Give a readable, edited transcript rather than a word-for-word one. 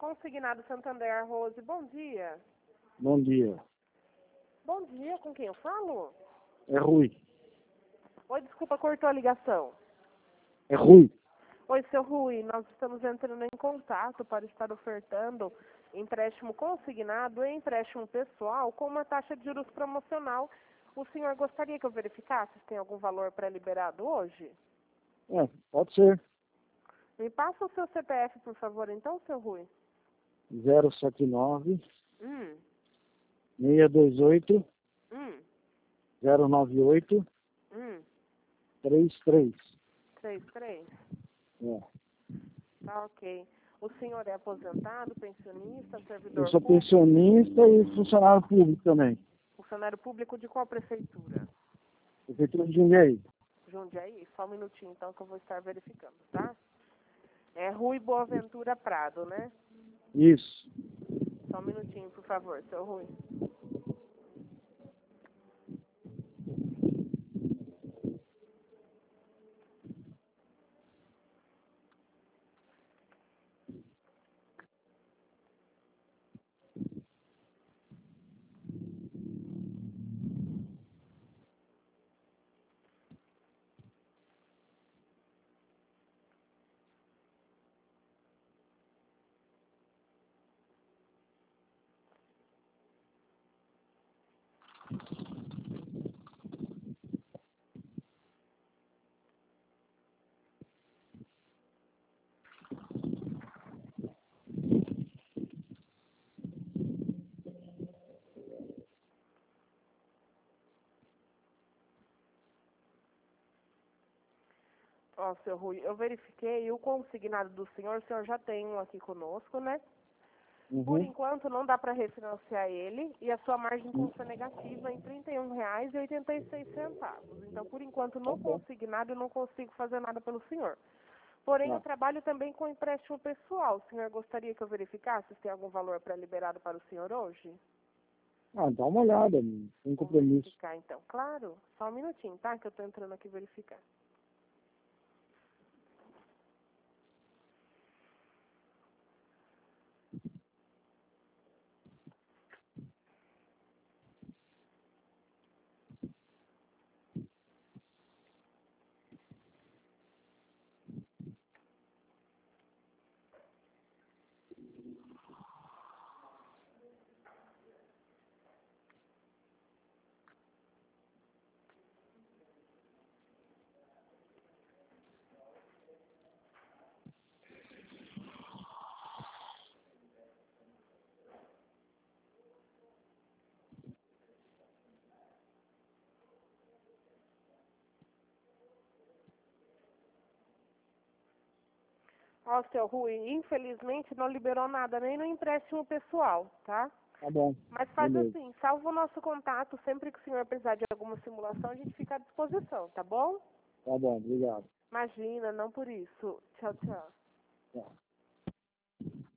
Consignado Santander, Rose, bom dia. Bom dia. Bom dia, com quem eu falo? É Rui. Oi, desculpa, cortou a ligação. É Rui. Oi, seu Rui, nós estamos entrando em contato para estar ofertando empréstimo consignado e empréstimo pessoal com uma taxa de juros promocional. O senhor gostaria que eu verificasse se tem algum valor pré-liberado hoje? Pode ser. Me passa o seu CPF, por favor, então, seu Rui. 079 Hum, 628 hum, 098 hum, 33. 33. É. Tá, ok. O senhor é aposentado, pensionista, Eu servidor sou público, pensionista e funcionário público também. funcionário público de qual prefeitura? Prefeitura de Jundiaí. Jundiaí? Só um minutinho, então, que eu vou estar verificando, tá? É Rui Boaventura Prado, né? Isso. Só um minutinho, por favor, seu Rui. Ó, seu Rui, eu verifiquei o consignado do senhor, o senhor já tem um aqui conosco, né? Por enquanto não dá para refinanciar ele e a sua margem consta negativa em R$ 31,86. Então, por enquanto, Tá no bom. consignado eu não consigo fazer nada pelo senhor. Porém, eu Tá. trabalho também com empréstimo pessoal. O senhor gostaria que eu verificasse se tem algum valor pré-liberado para o senhor hoje? Dá uma olhada, sem Vamos compromisso. verificar, então. Claro, só um minutinho, tá? Que eu estou entrando aqui verificar. Ó, seu Rui, infelizmente não liberou nada, nem no empréstimo pessoal, tá? Tá bom. Mas faz Beleza. assim, salva o nosso contato, sempre que o senhor precisar de alguma simulação, a gente fica à disposição, tá bom? Tá bom, obrigado. Imagina, não por isso. Tchau, tchau. Tá.